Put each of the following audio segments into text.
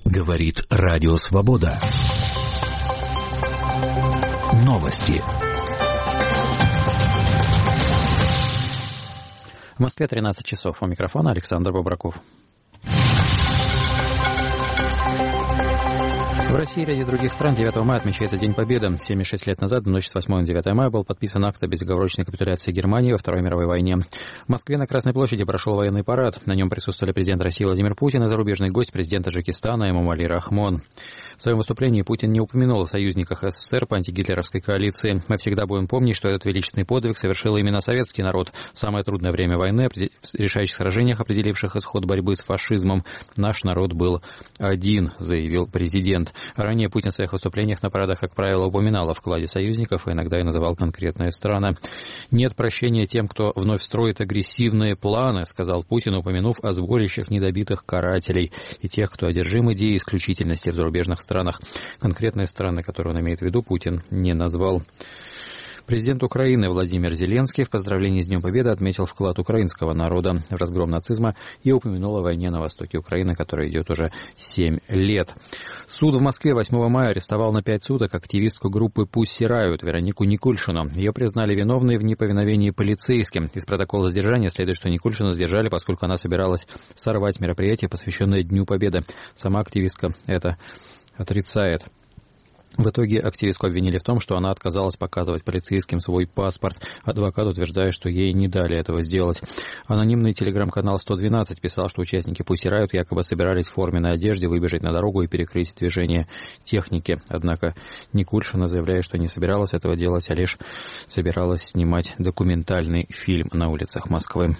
Говорит Радио Свобода. Новости. В Москве 13 часов. У микрофона Александр Бобраков. В России и ряде других стран 9 мая отмечается День Победы. 76 лет назад, в ночь с 8 на 9 мая, был подписан акт о безоговорочной капитуляции Германии во Второй мировой войне. В Москве на Красной площади прошел военный парад. На нем присутствовали президент России Владимир Путин и зарубежный гость, президент Таджикистана Эмомали Рахмон. В своем выступлении Путин не упомянул о союзниках СССР по антигитлеровской коалиции. Мы всегда будем помнить, что этот величественный подвиг совершил именно советский народ. В самое трудное время войны, в решающих сражениях, определивших исход борьбы с фашизмом, наш народ был один, заявил президент. Ранее Путин в своих выступлениях на парадах, как правило, упоминал о вкладе союзников и иногда и называл конкретные страны. «Нет прощения тем, кто вновь строит агрессивные планы», сказал Путин, упомянув о сборищах недобитых карателей и тех, кто одержим идеей исключительности в зарубежных странах. Конкретные страны, которые он имеет в виду, Путин не назвал. Президент Украины Владимир Зеленский в поздравлении с Днем Победы отметил вклад украинского народа в разгром нацизма и упомянул о войне на востоке Украины, которая идет уже 7 лет. Суд в Москве 8 мая арестовал на 5 суток активистку группы Pussy Riot Веронику Никульшину. Ее признали виновной в неповиновении полицейским. Из протокола задержания следует, что Никульшину задержали, поскольку она собиралась сорвать мероприятие, посвященное Дню Победы. Сама активистка это отрицает. В итоге активистку обвинили в том, что она отказалась показывать полицейским свой паспорт. Адвокат утверждает, что ей не дали этого сделать. Анонимный телеграм-канал 112 писал, что участники Pussy Riot якобы собирались в форменной одежде выбежать на дорогу и перекрыть движение техники. Однако Никульшина заявляет, что не собиралась этого делать, а лишь собиралась снимать документальный фильм на улицах Москвы.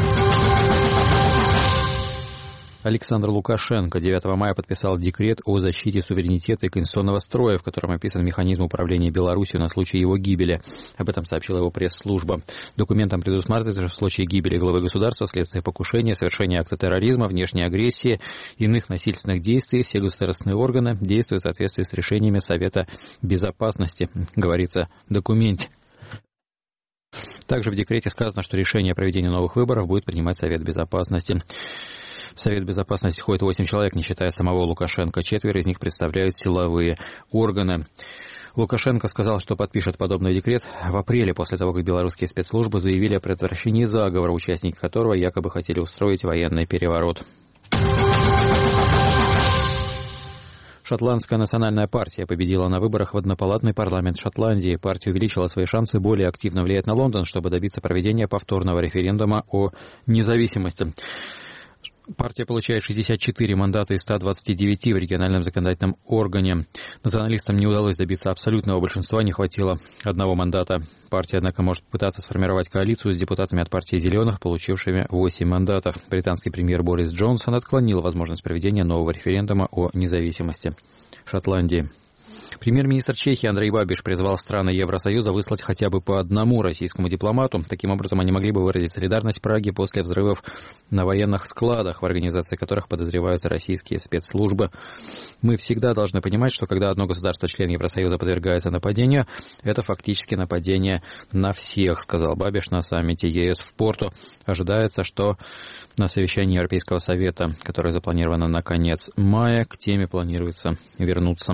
Александр Лукашенко 9 мая подписал декрет о защите суверенитета и конституционного строя, в котором описан механизм управления Беларусью на случай его гибели. Об этом сообщила его пресс-служба. Документом предусматривается, что в случае гибели главы государства, вследствие покушения, совершения акта терроризма, внешней агрессии, иных насильственных действий, все государственные органы действуют в соответствии с решениями Совета Безопасности, говорится в документе. Также в декрете сказано, что решение о проведении новых выборов будет принимать Совет Безопасности. В Совет Безопасности входит 8 человек, не считая самого Лукашенко. 4 из них представляют силовые органы. Лукашенко сказал, что подпишет подобный декрет в апреле, после того, как белорусские спецслужбы заявили о предотвращении заговора, участники которого якобы хотели устроить военный переворот. Шотландская национальная партия победила на выборах в однопалатный парламент Шотландии. Партия увеличила свои шансы более активно влиять на Лондон, чтобы добиться проведения повторного референдума о независимости. Партия получает 64 мандата из 129 в региональном законодательном органе. Националистам не удалось добиться абсолютного большинства, не хватило одного мандата. Партия, однако, может пытаться сформировать коалицию с депутатами от партии «Зеленых», получившими 8 мандатов. Британский премьер Борис Джонсон отклонил возможность проведения нового референдума о независимости Шотландии. Премьер-министр Чехии Андрей Бабиш призвал страны Евросоюза выслать хотя бы по одному российскому дипломату. Таким образом, они могли бы выразить солидарность Праге после взрывов на военных складах, в организации которых подозреваются российские спецслужбы. Мы всегда должны понимать, что когда одно государство-член Евросоюза подвергается нападению, это фактически нападение на всех, сказал Бабиш на саммите ЕС в Порту. Ожидается, что на совещании Европейского совета, которое запланировано на конец мая, к теме планируется вернуться.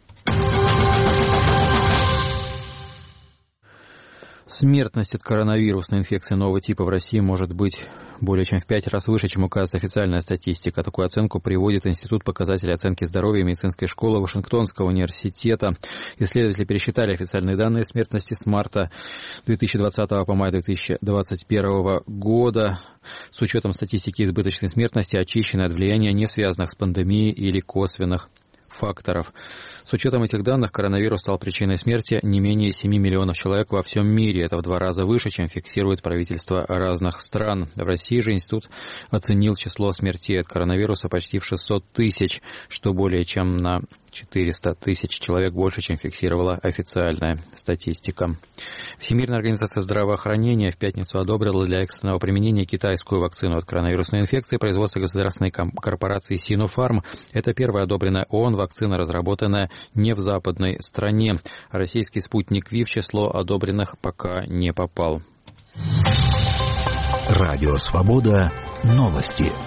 Смертность от коронавирусной инфекции нового типа в России может быть более чем в 5 раз выше, чем указывает официальная статистика. Такую оценку приводит Институт показателей оценки здоровья медицинской школы Вашингтонского университета. Исследователи пересчитали официальные данные смертности с марта 2020 по май 2021 года. С учетом статистики избыточной смертности, очищенной от влияния, не связанных с пандемией или косвенных факторов. С учетом этих данных, коронавирус стал причиной смерти не менее 7 миллионов человек во всем мире. Это в 2 раза выше, чем фиксирует правительство разных стран. В России же институт оценил число смертей от коронавируса почти в 600 тысяч, что более чем на 400 тысяч человек больше, чем фиксировала официальная статистика. Всемирная организация здравоохранения в пятницу одобрила для экстренного применения китайскую вакцину от коронавирусной инфекции производства государственной корпорации Sinopharm. Это первая одобренная ООН вакцина, разработанная не в западной стране. Российский спутник ВИ в число одобренных пока не попал. Радио Свобода. Новости.